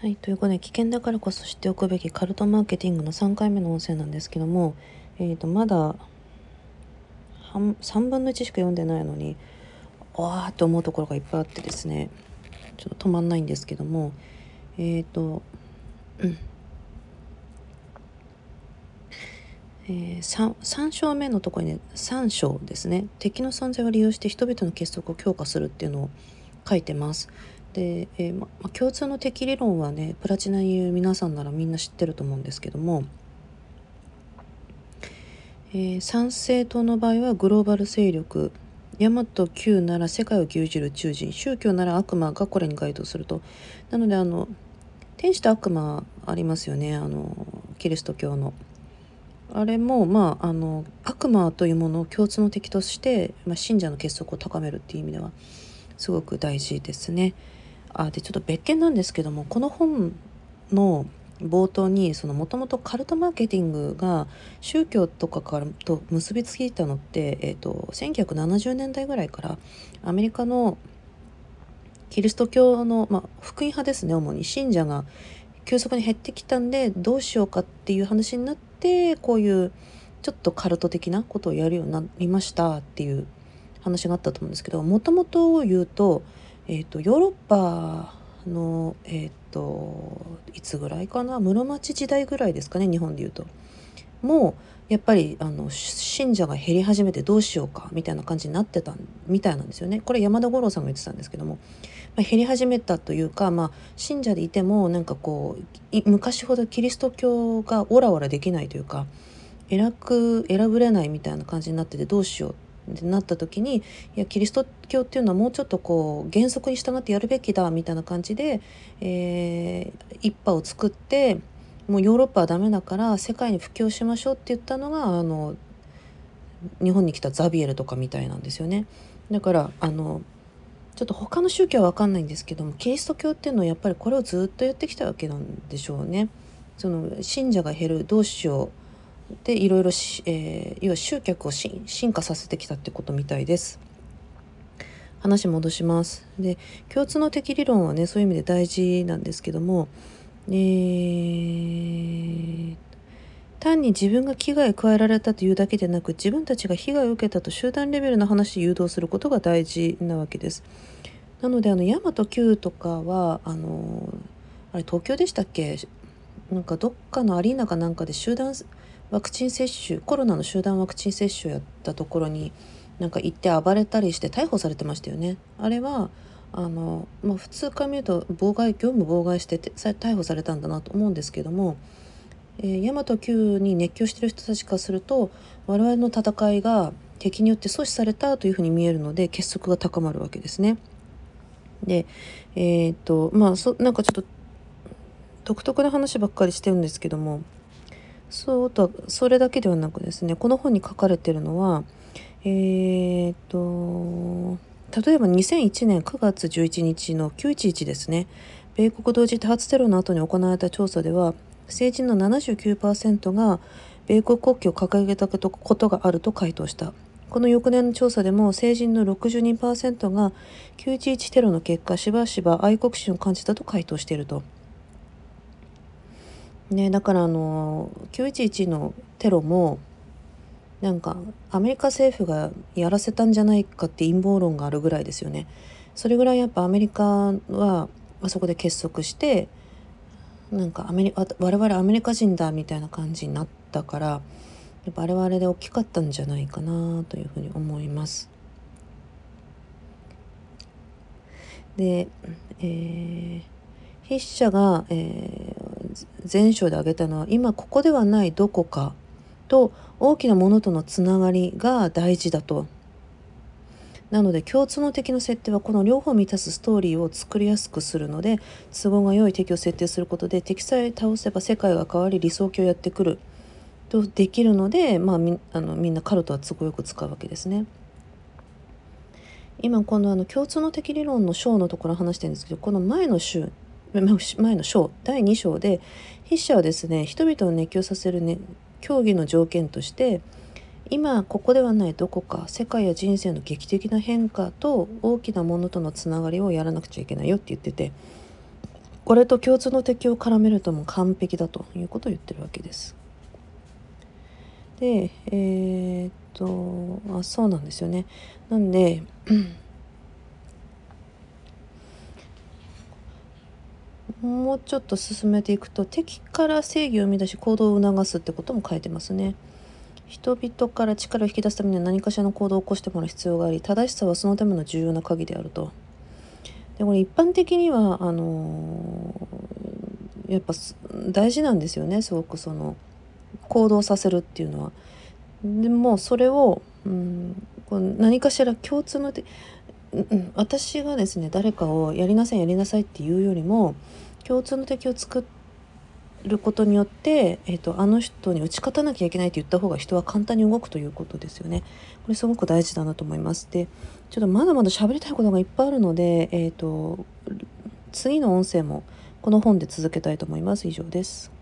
はい、ということで危険だからこそ知っておくべきカルトマーケティングの3回目の音声なんですけども、まだ3分の1しか読んでないのにわーって思うところがいっぱいあってですね、ちょっと止まんないんですけども、3章目のところにね、3章ですね、敵の存在を利用して人々の結束を強化するっていうのを書いてます。で、共通の敵理論はね、プラチナにいる皆さんならみんな知ってると思うんですけども、参政党の場合はグローバル勢力、大和旧なら世界を牛耳る宙人、宗教なら悪魔がこれに該当すると。なので天使と悪魔ありますよね、キリスト教の。あれも、悪魔というものを共通の敵として、信者の結束を高めるっていう意味ではすごく大事ですね。でちょっと別件なんですけども、この本の冒頭にもともとカルトマーケティングが宗教とかからと結びついたのって、1970年代ぐらいからアメリカのキリスト教の、福音派ですね、主に信者が急速に減ってきたんでどうしようかっていう話になって、こういうちょっとカルト的なことをやるようになりましたっていう話があったと思うんですけど、もともと言うと、ヨーロッパの、いつぐらいかな、室町時代ぐらいですかね、日本で言うと。もうやっぱり信者が減り始めてどうしようかみたいな感じになってたみたいなんですよね。これ山田五郎さんが言ってたんですけども、減り始めたというか、信者でいてもなんかこう昔ほどキリスト教がオラオラできないというか、選ぶれないみたいな感じになってて、どうしようってなった時に、いやキリスト教っていうのはもうちょっとこう原則に従ってやるべきだみたいな感じで、一派を作って、もうヨーロッパはダメだから世界に布教しましょうって言ったのが日本に来たザビエルとかみたいなんですよね。だからちょっと他の宗教は分かんないんですけども、キリスト教っていうのはやっぱりこれをずっとやってきたわけなんでしょうね。信者が減る、どうしようでいろいろ要は集客を進化させてきたってことみたいです。話戻します。で、共通の敵理論はね、そういう意味で大事なんですけども、単に自分が危害を加えられたというだけでなく、自分たちが被害を受けたと集団レベルの話で誘導することが大事なわけです。なので大和9とかはあれ東京でしたっけ、なんかどっかのアリーナかなんかで集団ワクチン接種、コロナの集団ワクチン接種やったところになんか行って暴れたりして逮捕されてましたよね。あれは普通から見ると業務妨害して逮捕されたんだなと思うんですけども、大和9に熱狂している人たちからすると、我々の戦いが敵によって阻止されたというふうに見えるので結束が高まるわけですね。でなんかちょっと独特な話ばっかりしてるんですけども、それだけではなくですね、この本に書かれてるのは、例えば2001年9月11日の911ですね、米国同時多発テロの後に行われた調査では、成人の 79% が米国国旗を掲げたことがあると回答した。この翌年の調査でも成人の 62% が911テロの結果、しばしば愛国心を感じたと回答していると。ね、だから911のテロもなんかアメリカ政府がやらせたんじゃないかって陰謀論があるぐらいですよね。それぐらいやっぱアメリカはそこで結束して、なんか我々アメリカ人だみたいな感じになったから、やっぱあれはあれで大きかったんじゃないかなというふうに思います。で、筆者が、前章で挙げたのは、今ここではないどこかと大きなものとのつながりが大事だと。なので共通の敵の設定はこの両方を満たすストーリーを作りやすくするので、都合が良い敵を設定することで敵さえ倒せば世界が変わり理想郷をやってくるとできるので、みんなカルトは都合よく使うわけですね。今今度共通の敵理論の章のところ話してるんですけど、この前の章第2章で筆者はですね、人々を熱狂させる、競技の条件として、今ここではないどこか、世界や人生の劇的な変化と大きなものとのつながりをやらなくちゃいけないよって言ってて、 これと共通の敵を絡めるともう完璧だということを言ってるわけです。でそうなんですよね。なんでもうちょっと進めていくと、敵から正義を生み出し行動を促すってことも書いてますね。人々から力を引き出すためには何かしらの行動を起こしてもらう必要があり、正しさはそのための重要な鍵であると。でこれ一般的にはやっぱ大事なんですよね、すごくその行動させるっていうのは。でもそれを、こう何かしら共通の私がですね誰かをやりなさいやりなさいっていうよりも、共通の敵を作ることによって、あの人に打ち勝たなきゃいけないって言った方が人は簡単に動くということですよね。これすごく大事だなと思います。でちょっとまだまだ喋りたいことがいっぱいあるので、次の音声もこの本で続けたいと思います。以上です。